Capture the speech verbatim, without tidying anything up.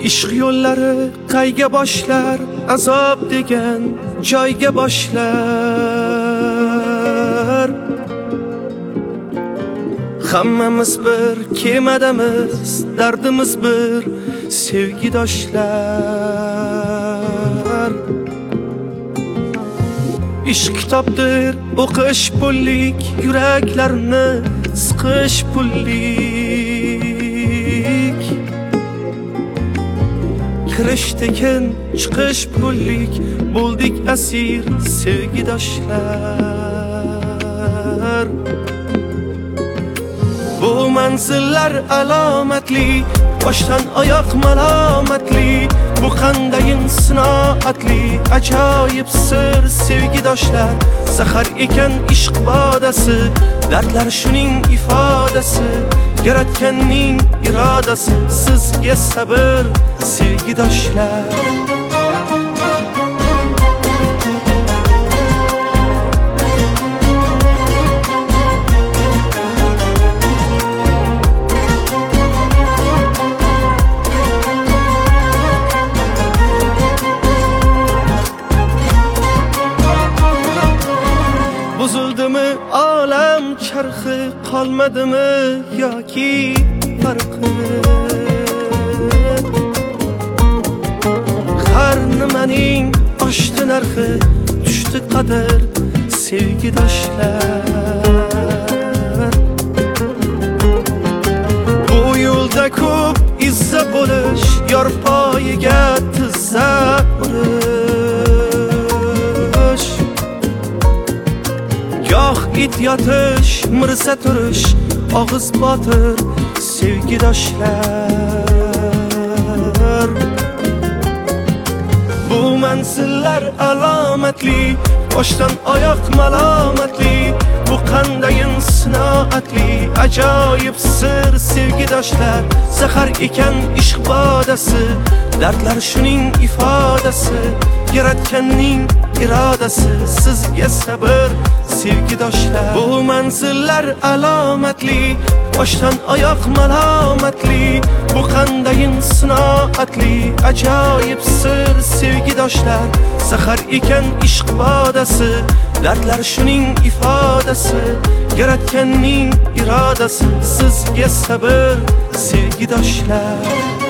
ishq yo'llari qayga boshlar, azob degan joyga boshlar. Hammamiz bir kemadamiz, dardimiz bir sevgidoshlar. Ishq kitobdir, o'qish pullik, yuraklarni siqish pullik. Kirish tekin, chiqish pullik, bo'ldik asir sevgidoshlar. Bu manzillar alomatli, boshdan oyoq malomatli. Bu qandayin sinoatli, ajoyib sir sevgidoshlar. Zahar ekan ishq bodasi, dardlar shuning ifodasi. Yaratganning irodasi, sizga sabr sevgidoshlar. Buzuldimi olam charxi, qolmadimi yoki farqi? Har nimaning oshdi narxi, tushdi qadr sevgidoshlar. Bu yo'lda ko'p izza bo'lish, yor poyiga tizza urish. Goh it yotish, mirza turish, og'iz botir sevgidoshlar. Bu manzillar alomatli, boshdan oyoq malomatli. Bu qandayin sinoatli, ajoyib sir sevgidoshlar. Zahar ekan ishq bodasi, dardlar shuning ifodasi. Yaratganning irodasi, sizga sabr sevgidoshlar. Bu manzillar alomatli, boshdan oyoq malomatli. Bu qandayin sinoatli, ajoyib sir sevgidoshlar. Zahar ekan ishq bodasi, dardlar shuning ifodasi. Yaratganning irodasi, sizga sabr sevgidoshlar.